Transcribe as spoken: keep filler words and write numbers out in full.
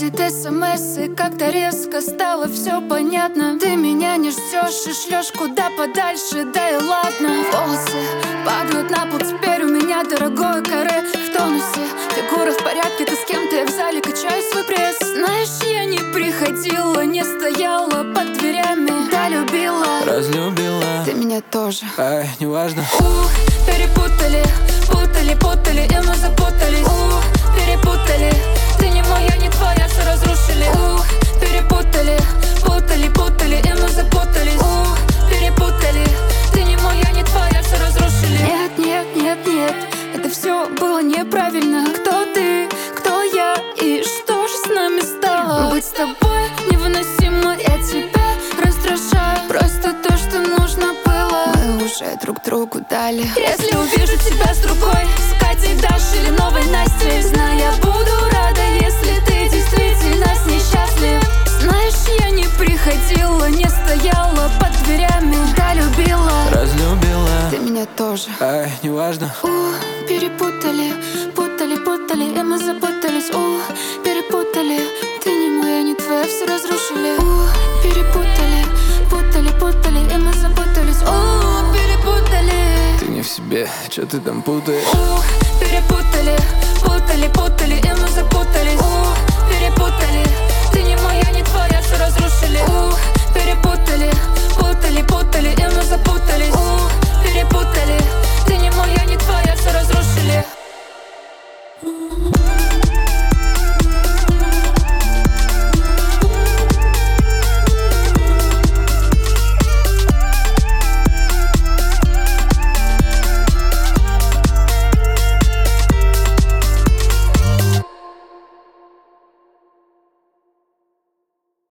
звонит смс, и как-то резко стало все понятно. Ты меня не ждешь и шлешь куда подальше, да и ладно. Волосы падают на пол, теперь у меня дорогое каре в тонусе. Фигура в порядке, ты с кем-то, я в зале качаю свой пресс. Знаешь, я не приходила, не стояла под дверями. Да, любила, разлюбила, ты меня тоже. Ай, неважно. Ух, перепутали, путали, путали, и мы запутались. Ух, перепутали, ты не моя, не твоя, все разрушили. Ух, перепутали, путали, путали, и мы запутались. Ух, перепутали, ты не моя, не твоя, все разрушили. Нет, нет, нет, нет, это все было неправильно. Кто ты, кто я и что же с нами стало? Быть с тобой невыносимо, я тебя раздражаю. Просто то, что нужно было, мы уже друг другу дали. Если увижу тебя с другой, с Катей, Дашей или новой Настей, знаю, я буду рада, если ты действительно с ней счастлив. Знаешь, я не приходила, не стояла под дверями. Да, любила, разлюбила, ты меня тоже. Ай, неважно. У, перепутали, путали, путали, и мы запутались. У, перепутали, ты не моя, не твоя, все разрушили. У, перепутали, путали, путали, и мы запутались. У, перепутали, ты не в себе, что ты там путаешь? У, перепутали, путали, путали, и мы запутались. У, перепутали, ты не моя, не твоя, все разрушили. У, перепутали, путали.